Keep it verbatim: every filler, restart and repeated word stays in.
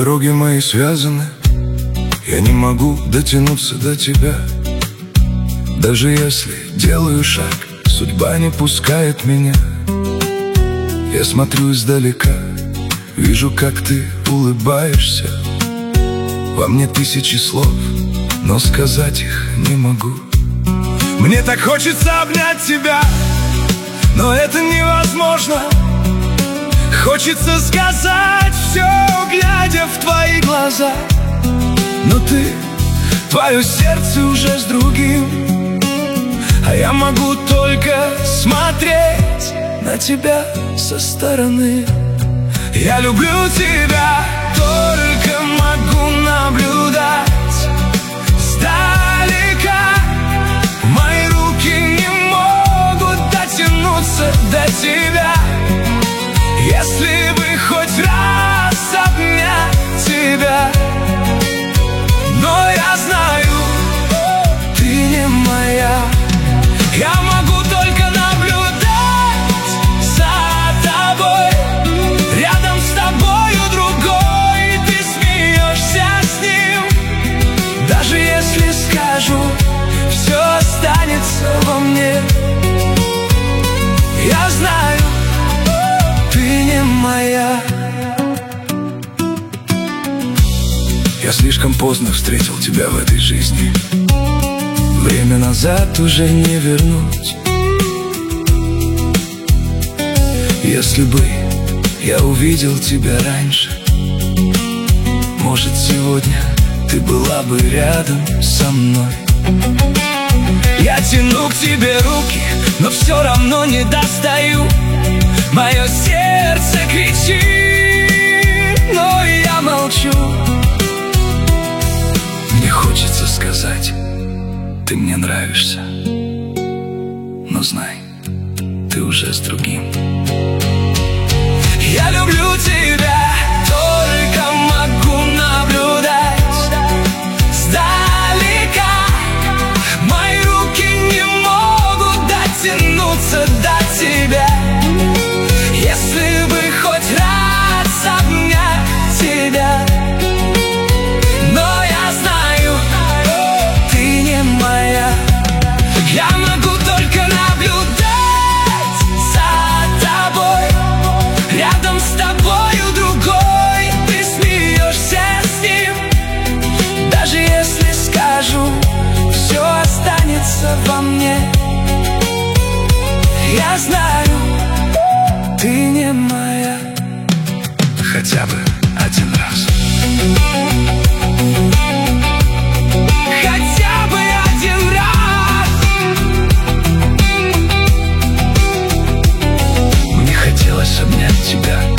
Дороги мои связаны, я не могу дотянуться до тебя. Даже если делаю шаг, судьба не пускает меня. Я смотрю издалека, вижу, как ты улыбаешься. Во мне тысячи слов, но сказать их не могу. Мне так хочется обнять тебя, но это невозможно. Хочется сказать все, глядя в твои глаза. Но ты, твое сердце уже с другим, а я могу только смотреть на тебя со стороны. Я люблю тебя, только могу наблюдать сдалека. Мои руки не могут дотянуться до тебя. Если бы хоть раз обнять тебя, но я знаю, ты не моя. Я могу только наблюдать за тобой. Рядом с тобою другой, ты смеешься с ним. Даже если скажу, все останется во мне. Я знаю, ты не моя. Я слишком поздно встретил тебя в этой жизни. Время назад уже не вернуть. Если бы я увидел тебя раньше, может, сегодня ты была бы рядом со мной. Я тяну к тебе руки, но все равно не достаю. Мое сердце кричит, но я молчу. Мне хочется сказать, ты мне нравишься, но знай, ты уже с другим. Я люблю тебя, только могу наблюдать сдалека. Мои руки не могут дотянуться до тебя. Если бы хоть раз обнять тебя, но я знаю, ты не моя. Я могу только наблюдать за тобой. Рядом с тобою другой, ты смеешься с ним. Даже если скажу, все останется во мне. Я знаю, ты не моя. Хотя бы один раз. Хотя бы один раз. Мне хотелось обнять тебя,